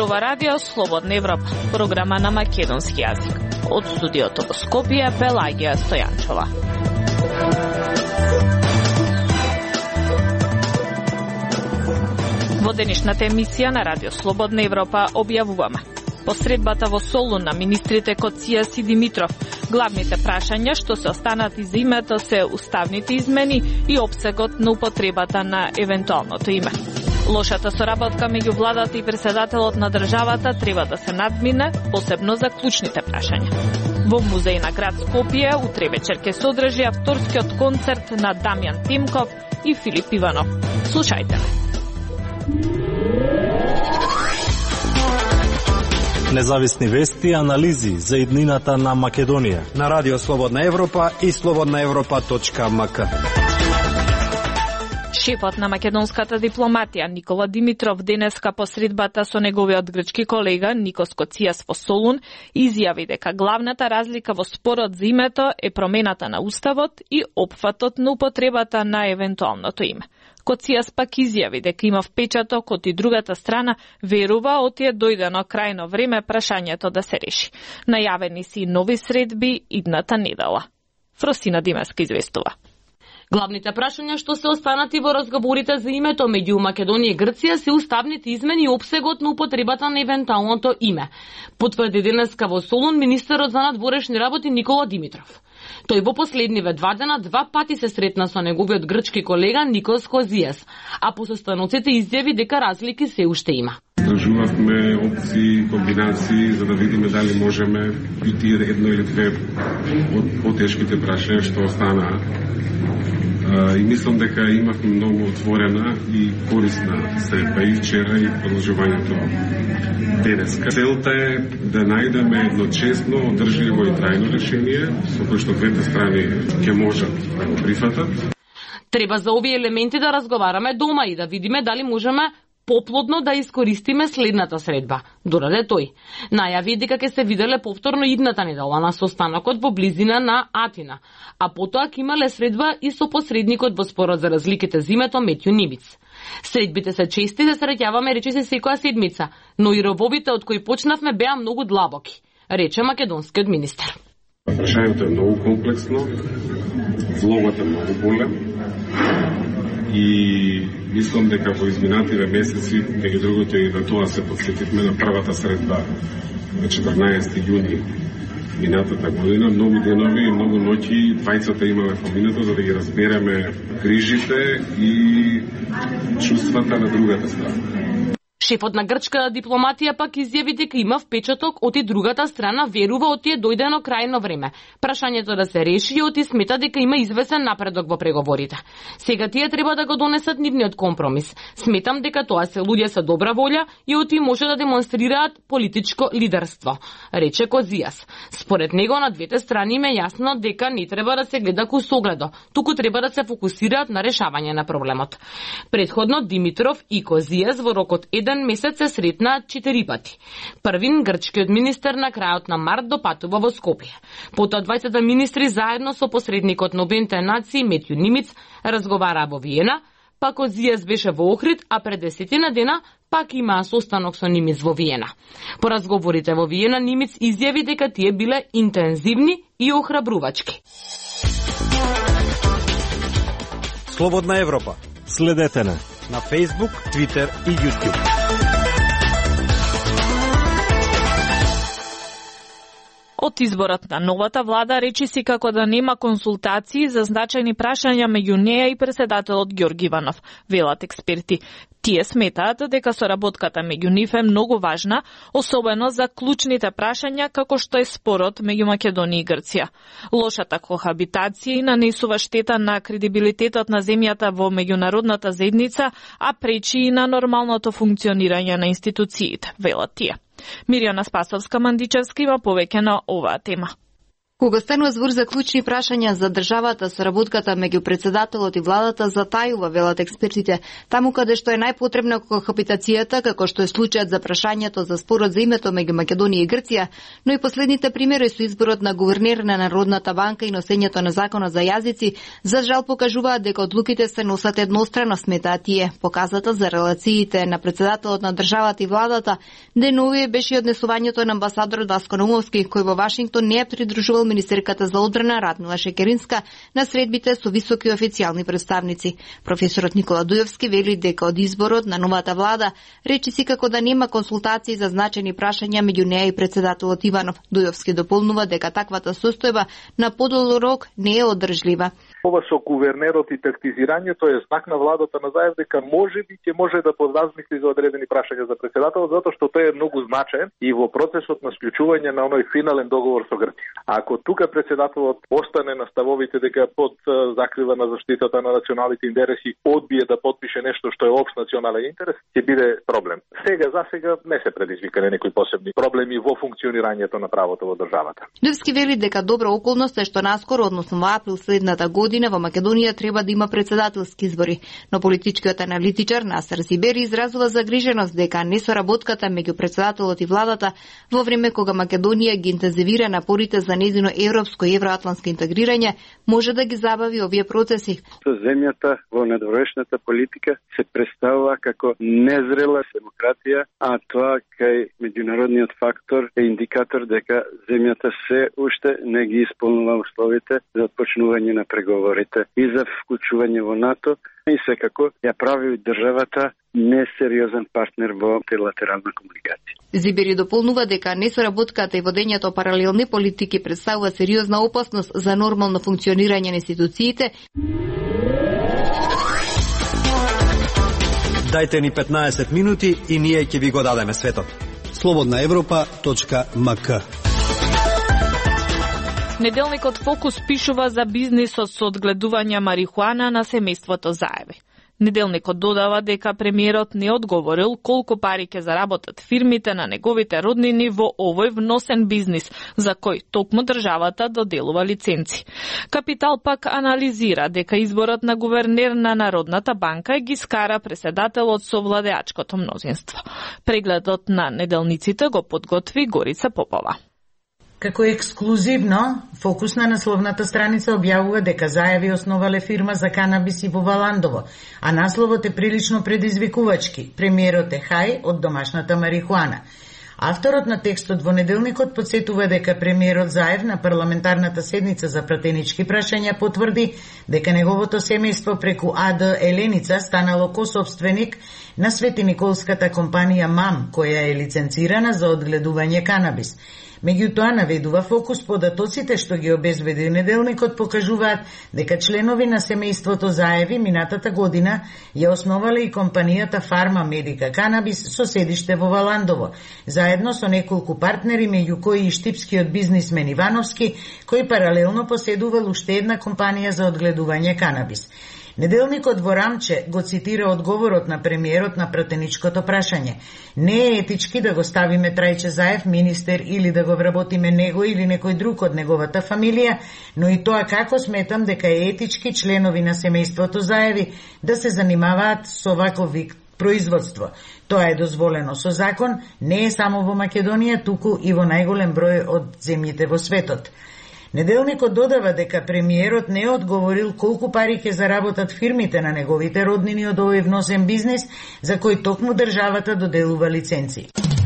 зборува радио Слободна Европа, програма на македонски јазик. Од студиото во Скопје, Пелагија Стојанчова. Во денешната емисија на радио Слободна Европа објавуваме посредбата во Солун на министрите Коцијас и Димитров, главните прашања што се останати за името се уставните измени и опсегот на употребата на евентуалното име. Лошата соработка меѓу владата и председателот на државата треба да се надмине, посебно за клучните прашања. Во музеј на град Скопје утре вечер ќе се одржи авторскиот концерт на Дамјан Тимков и Филип Иванов. Слушајте ме. Независни вести и анализи за иднината на Македонија на Радио Слободна Европа и slobodnaevropa.mk. Шефот на македонската дипломатија Никола Димитров денеска посредбата со неговиот грчки колега Никос Коцијас во Солун изјави дека главната разлика во спорот за името е промената на уставот и опфатот на употребата на евентуалното име. Коцијас пак изјави дека има впечаток од и другата страна верува отие дојдено крајно време прашањето да се реши. Најавени си нови средби идната недела. Фросина Димеска известува. Главните прашања што се останати во разговорите за името меѓу Македонија и Грција се уставните измени и опсегот на употребата на евентуалното име. Потврди денеска во Солун министерот за надворешни работи Никола Димитров. Тој во последниве 2 дена 2 пати се сретна со неговиот грчки колега Никос Коцијас, а по состаноците изјави дека разлики се уште има. Истражувавме опции, комбинации за да видиме дали можеме и тие едно или две од потешките прашања што останаа. И мислам дека имавме многу отворена и корисна средба и вчера и продолжувањето денеска. Целта е да најдеме едно честно, одржливо и трајно решение со кое што двете страни ќе можат да го прифатат. Треба за овие елементи да разговараме дома и да видиме дали можеме поплодно да искористиме следната средба, дораде тој. Најави дека ќе се виделе повторно идната недела на состанокот во близина на Атина, а потоа ќе имале средба и со посредникот во спорот за разликите за името Метју Нимиц. Средбите се чести, да се среќаваме речиси секоја седмица, но и рововите од кои почнавме беа многу длабоки, рече македонскиот министер. Прашањето е многу комплексно, влогот е многу голем и мислам дека во изминативе месеци, меѓу другото и на тоа се подсетивме на првата средба на 14 јуни минатата година, многу денови и многу ноќи двајцата имале поминато за да ги разбереме грижите и чувствата на другата страна. Шефот на грчката дипломатија пак изјави дека има впечаток од и другата страна верува отие дојдено крајно време. Прашањето да се реши и оти смета дека има извесен напредок во преговорите. Сега тие треба да го донесат нивниот компромис. Сметам дека тоа се луѓе со добра волја и оти може да демонстрираат политичко лидерство, рече Коцијас. Според него на двете страни им е јасно дека не треба да се гледа кусогледо, туку треба да се фокусираат на решавање на проблемот. Предходно Димитров и Коцијас во рокот 1 месец се сретнаат 4 пати. Првин грчкиот министер на крајот на март допатува во Скопје. Потоа двајцата министри заедно со посредникот на Обединетите нации Метју Нимиц разговараа во Виена, пак Коцијас беше во Охрид, а пред 10 дена пак имаа состанок со Нимиц во Виена. По разговорите во Виена Нимиц изјави дека тие биле интензивни и охрабрувачки. Слободна Европа. Следете на Facebook, Twitter и YouTube. Од изборот на новата влада речиси како да нема консултации за значајни прашања меѓу неја и председателот Ѓорги Иванов, велат експерти. Тие сметаат дека соработката меѓу нив е многу важна, особено за клучните прашања како што е спорот меѓу Македонија и Грција. Лошата кохабитација нанесува штета на кредибилитетот на земјата во меѓународната заедница, а пречи и на нормалното функционирање на институциите, велат тие. Мирјана Спасовска-Мандичевска има повеќе на оваа тема. Кога станува збор за клучни прашања за државата, соработката меѓу председателот и владата затајува, велат експертите, таму каде што е најпотребна кохапитацијата, како што е случајот за прашањето за спорот за името меѓу Македонија и Грција, но и последните примери со изборот на гувернер на Народната банка и носењето на законот за јазици, за жал покажуваат дека одлуките се носат еднострано, сметаат тие. Показата за релациите на председателот на државата и владата деновие беше однесувањето на амбасадорот Васко Наумовски, кој во Вашингтон не е придружувал министерката за одбрана Радмила Шекеринска на средбите со високи официјални представници. Професорот Никола Дујовски вели дека од изборот на новата влада речиси како да нема консултации за значени прашања меѓу неа и председателот Иванов. Дујовски дополнува дека таквата состојба на подолг рок не е одржлива. Ова со гувернерот и тактизирањето е знак на владата на Заев дека ќе може да подразмисли за одредени прашања за председателот, затоа што тој е многу значаен и во процесот на склучување на оној финален договор со Грција. Ако тука председателот остане на ставовите дека под закрива на заштитата на националните интереси одбие да подпише нешто што е општ национален интерес, ќе биде проблем. Сега не се предизвикале некои посебни проблеми во функционирањето на правото во државата. Дујовски вели дека добра околност е што наскоро, односно во април следната година, во Македонија треба да има председателски избори, но политичкиот аналитичар Насер Зибери изразува загриженост дека несоработката меѓу председателот и владата во време кога Македонија ги интензивира напорите за нејзино европско и евроатлантско интегрирање може да ги забави овие процеси. Земјата во надворешната политика се представува како незрела демократија, а тоа кај меѓународниот фактор е индикатор дека земјата се уште не ги исполнува условите за отпочнување на преговорите и за вклучување во НАТО и секако ја прави државата несериозен партнер во трилатерална комуникација. Зибери дополнува дека несоработката и водењето паралелни политики представува сериозна опасност за нормално функционирање на институциите. Дајте ни 15 минути и ние ќе ви го дадеме светот. slobodnaevropa.mk. Неделникот Фокус пишува за бизнисот со одгледување марихуана на семејството Заеви. Неделникот додава дека премиерот не одговорил колку пари ќе заработат фирмите на неговите роднини во овој вносен бизнис, за кој токму државата доделува лиценци. Капитал пак анализира дека изборот на гувернер на Народната банка ги скара преседателот со владеачкото мнозинство. Прегледот на неделниците го подготви Горица Попова. Како ексклузивно, Фокус на насловната страница објавува дека Заеви основале фирма за канабиси во Валандово, а насловот е прилично предизвикувачки. Премиерот е хај од домашната марихуана. Авторот на текстот во неделникот подсетува дека премиерот Заев на парламентарната седница за пратенички прашања потврди дека неговото семејство преку АД Еленица станало косопственик на Светиниколската компанија МАМ, која е лиценцирана за одгледување канабис. Меѓутоа, наведува Фокус, податоците што ги обезбеди неделникот покажуваат дека членови на семејството Заеви минатата година ја основале и компанијата Фарма Медика Канабис со седиште во Валандово, заедно со неколку партнери, меѓу кои и штипскиот бизнисмен Ивановски, кој паралелно поседувал уште една компанија за одгледување канабис. Неделникот во рамче го цитира одговорот на премиерот на пратеничкото прашање. Не е етички да го ставиме Трајче Заев министер или да го вработиме него или некој друг од неговата фамилија, но и тоа како сметам дека е етички членови на семејството Заеви да се занимаваат со ваков вид производство. Тоа е дозволено со закон, не е само во Македонија, туку и во најголем број од земјите во светот. Неделникот додава дека премиерот не одговорил колку пари ќе заработат фирмите на неговите роднини од овој вносен бизнис, за кој токму државата доделува лиценци.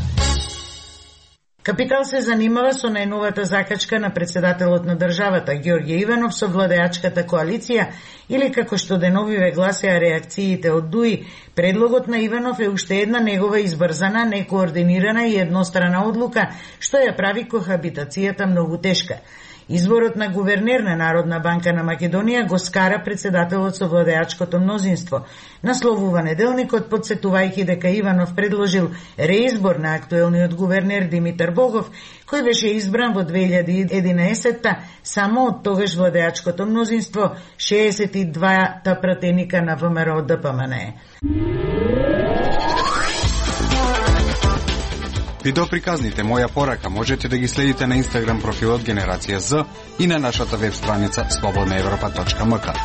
Капитал се занимава со најновата закачка на председателот на државата Ѓорѓе Иванов со владеачката коалиција, или како што деновиве гласеа реакциите од ДУИ, предлогот на Иванов е уште една негова избрзана, некоординирана и еднострана одлука, што ја прави кохабитацијата многу тешка. Изборот на гувернер на Народна банка на Македонија го скара председателот со владеачкото мнозинство. Насловува неделникот, подсетувајќи дека Иванов предложил реизбор на актуелниот гувернер Димитар Богов, кој беше избран во 2011-та само од тогаш владеачкото мнозинство, 62-та пратеника на ВМРО ДПМНЕ. Видеоприказните Моја порака можете да ги следите на Инстаграм профилот Генерација З и на нашата веб страница slobodnaevropa.mk.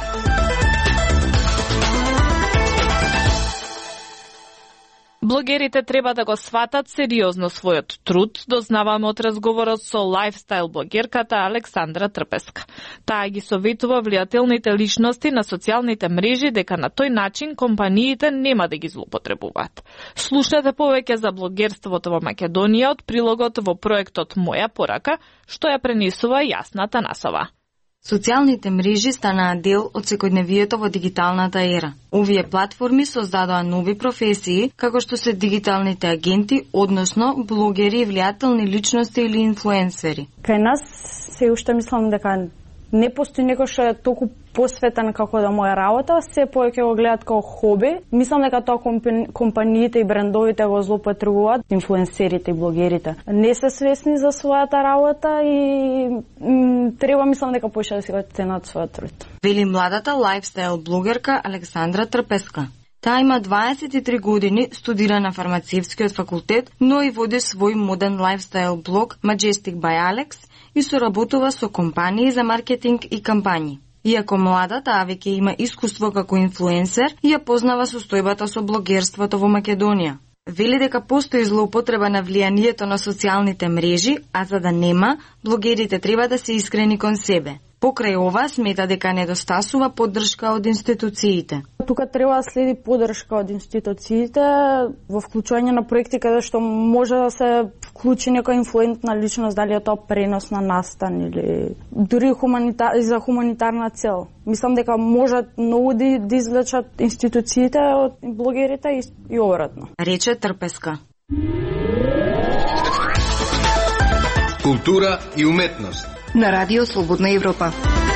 Блогерите треба да го сватат сериозно својот труд, дознаваме од разговорот со лајфстайл блогерката Александра Трпеска. Таа ги советува влијателните личности на социјалните мрежи дека на тој начин компаниите нема да ги злоупотребуваат. Слушнете повеќе за блогерството во Македонија од прилогот во проектот Моја порака, што ја пренесува Јасна Танасова. Социјалните мрежи станаа дел од секојдневието во дигиталната ера. Овие платформи создадоа нови професии, како што се дигиталните агенти, односно блогери, влијателни личности или инфлуенсери. Кај нас се уште мислам дека не постои некој што е толку посветен како да моја работа, се повеќе го гледат како хоби. Мислам дека тоа компаниите и брендовите го злоупотребуваат, инфлуенсерите и блогерите. Не се свесни за својата работа и треба, мислам дека поише да си го ценат својот труд. Вели младата лајфстайл блогерка Александра Трпеска. Таа има 23 години, студира на фармацевскиот факултет, но и води свој моден лајфстайл блог Majestic by Alex и соработува со компании за маркетинг и кампањи. Иако млада, таа веќе има искуство како инфлуенсер и ја познава состојбата со блогерството во Македонија. Вели дека постои злоупотреба на влијанието на социјалните мрежи, а за да нема, блогерите треба да се искрени кон себе. Покрај ова, смета дека недостасува поддршка од институциите. Тука треба да следи поддршка од институциите во вклучување на проекти каде што може да се вклучи некоја инфлуентна личност, дали е тоа пренос на настан или дури за хуманитарна цел. Мислам дека можат многу да извлечат институциите од блогерите и обратно. Рече Трпеска. Култура и уметност на Радио Слободна Европа.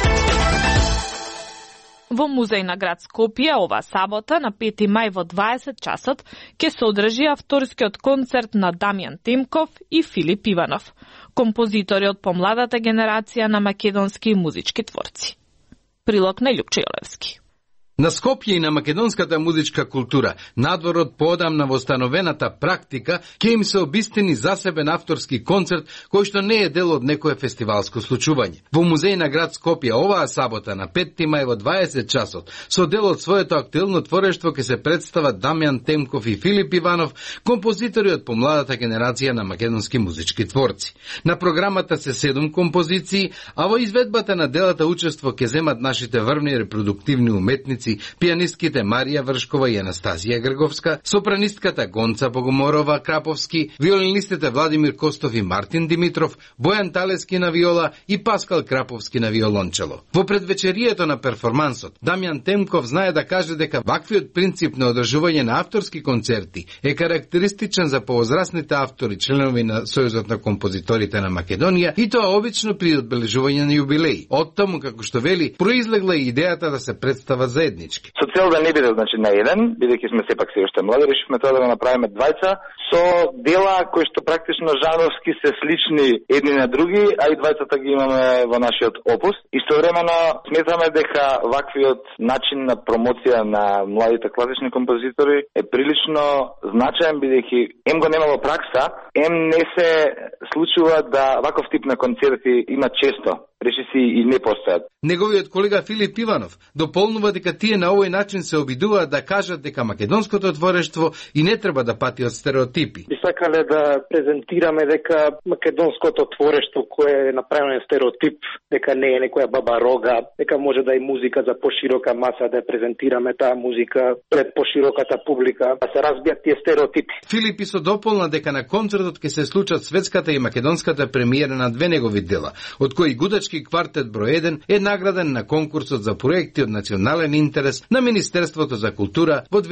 Во музеј на град Скопје оваа сабота на 5 мај во 20 часот ќе се одржи авторскиот концерт на Дамјан Темков и Филип Иванов, композитори од помладата генерација на македонски музички творци. Прилог на Љупче Јолевски. На Скопје и на македонската музичка култура, надвор од поодамна востановената практика, ќе им се обистини засебен авторски концерт кој што не е дел од некое фестивалско случување. Во музеј на град Скопје оваа сабота на 5 мај во 20 часот, со дел од своето актуелно творештво ќе се представат Дамјан Темков и Филип Иванов, композитори од помладата генерација на македонски музички творци. На програмата се 7 композиции, а во изведбата на делата учество ќе земат нашите врвни репродуктивни уметници, пианистките Марија Вршкова и Анастазија Грговска, сопранистката Гонца Богоморова Краповски, виолинистите Владимир Костов и Мартин Димитров, Бојан Талески на виола и Паскал Краповски на виолончело. Во предвечерието на перформансот, Дамјан Темков знае да каже дека ваквиот принцип на одржување на авторски концерти е карактеристичен за повозрасните автори, членови на Сојузот на композиторите на Македонија, и тоа обично при одбележување на јубилеи. Оттаму, како што вели, произлегла и идејата да се представат заеднички. Со цел да не биде на еден, бидејќи сме сепак се уште млади, решивме тоа да го направиме двајца со дела кои што практично жанровски се слични едни на други, а и двајцата ги имаме во нашиот опус. Истовремено сметаме дека ваквиот начин на промоција на младите класични композитори е прилично значаен, бидејќи ем го немало пракса, ем не се случува да ваков тип на концерти има често. Речиси и не постојат. Неговиот колега Филип Иванов дополнува дека тие на овој начин се обидуваат да кажат дека македонското творештво и не треба да пати од стереотипи. Би сакале да презентираме дека македонското творештво кое е направено стереотип, дека не е некоја баба рога, дека може да е музика за поширока маса, да презентираме таа музика пред пошироката публика, да се разбијат тие стереотипи. Филип Исо дополна дека на концертот ќе се случат светската и македонската премиера на две негови дела, од кои Гудачки квартет број 1 е награден на конкурсот за проекти од национален интерес на Министерството за култура во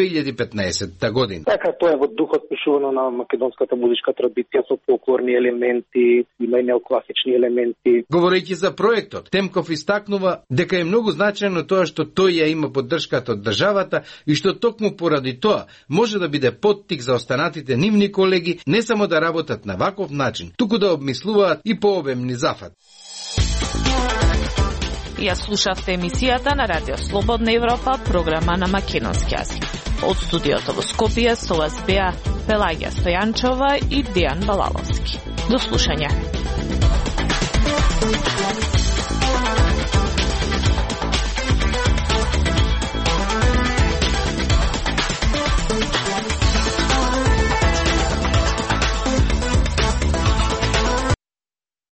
2015 година. Така, тоа е во духот пишувано на македонската музичка традиција со фолклорни елементи, има и неокласични елементи. Говорејќи за проектот, Темков истакнува дека е многу значајно тоа што тој ја има поддршката од државата и што токму поради тоа може да биде поттик за останатите нивни колеги не само да работат на ваков начин, туку да обмислуваат и пообемни зафат. Ја слушавте емисијата на Радио Слободна Европа, програма на македонски јазик. Од студиото во Скопје со вас беа Пелагија Стојанчова и Дејан Балаловски. До слушање.